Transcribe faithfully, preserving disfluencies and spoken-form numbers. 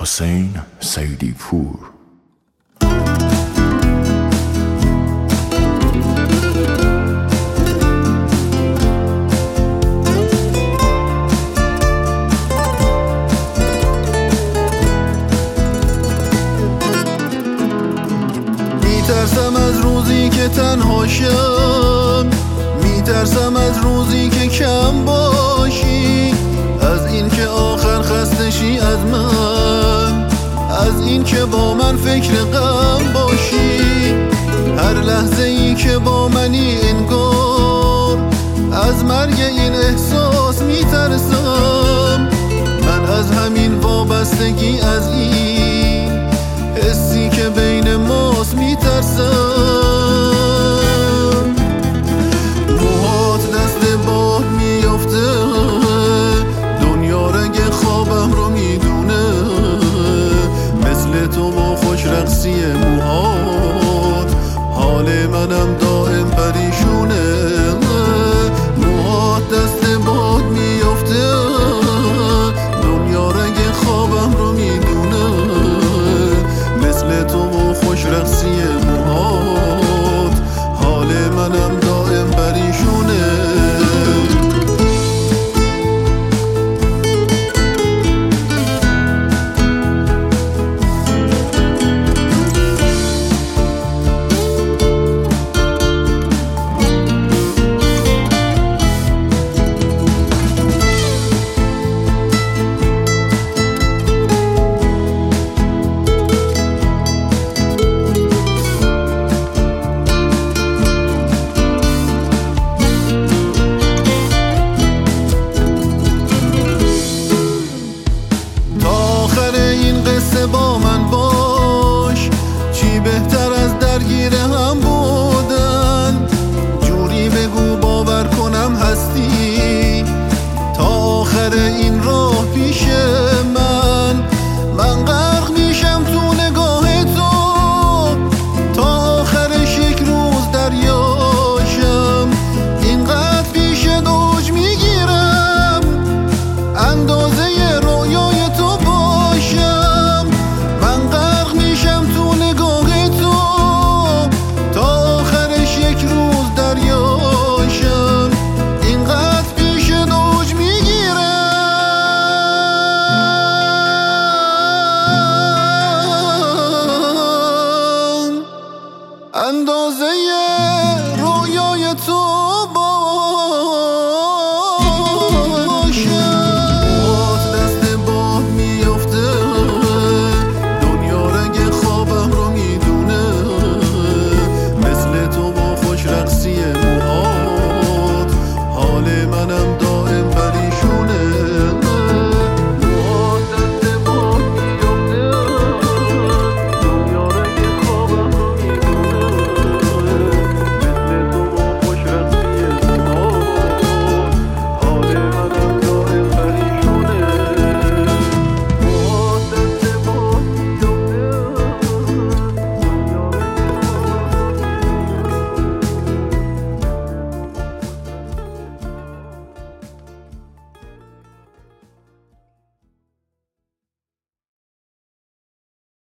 حسین سیدی پور. میترسم از روزی که تنها شم، میترسم از روزی که کم باشی، از این که آخر خسته شی از من، از این که با من فکر غم باشی. هر لحظه ای که با منی انگار از مرگ این احساس میترسم. من از همین وابستگی، از این حسی که به